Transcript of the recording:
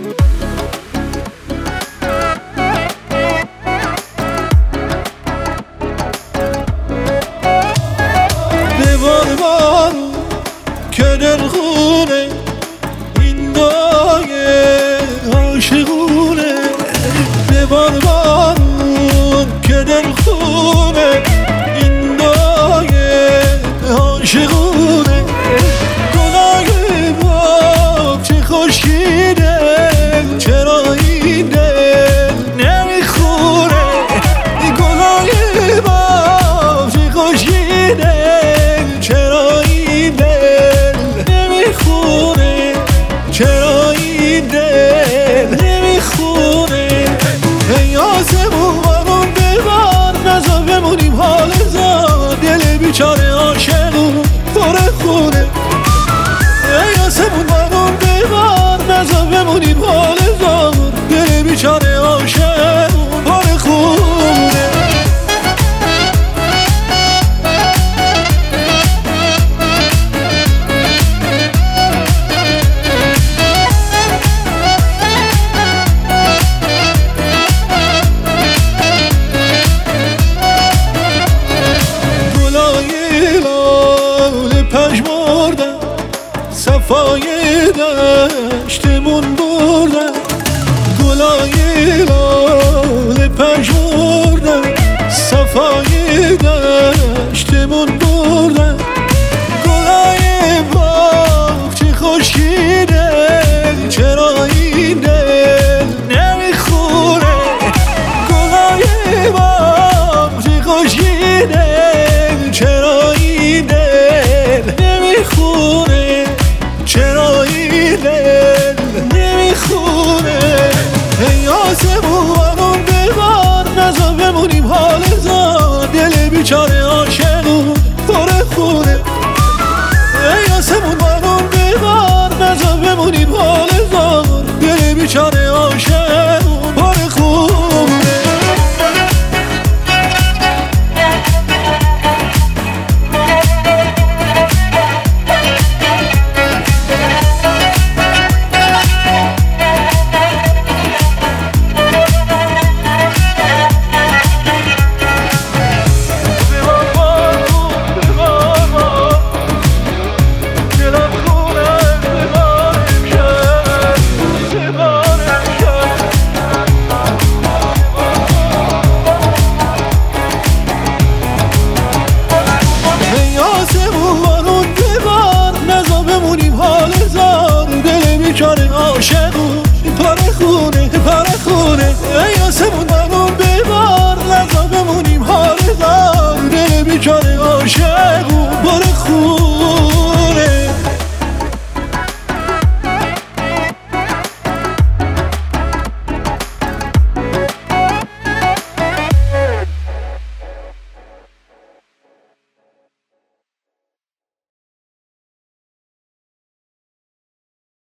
بارون که دلخونه این دایه عاشقونه به بارون که دلخونه این دایه عاشقونه گلای باغ چه خوشگیده چرا این دل نمیخونه گلای باغ چه خوشگیده چرا این دل نمیخونه چرا این دل نمیخونه ای آسمون بارون ببار نزا بمونیم حال زار دل بیچاره عاشقون پر خونه ای آسمون بارون ببار نزا بمونیم حال زار دل بیچاره عاشقون پر خونه صفای دشتمون بردن گلای لال پژمردن صفای دشتمون بردن گلای باغ چه خوشگیده چرا این دل نمیخوره گلای باغ چه خوشگیده چرا این دل نمیخوره چرا این دل نمیخونه ای آسمون بارون ببار نزا بمونیم حال زار دل بیچاره عاشقون پر خونه ای آسمون بارون ببار نزا بمونیم حال زار دل بیچاره عاشقون پر خونه عاشقون پر خونه ای آسمون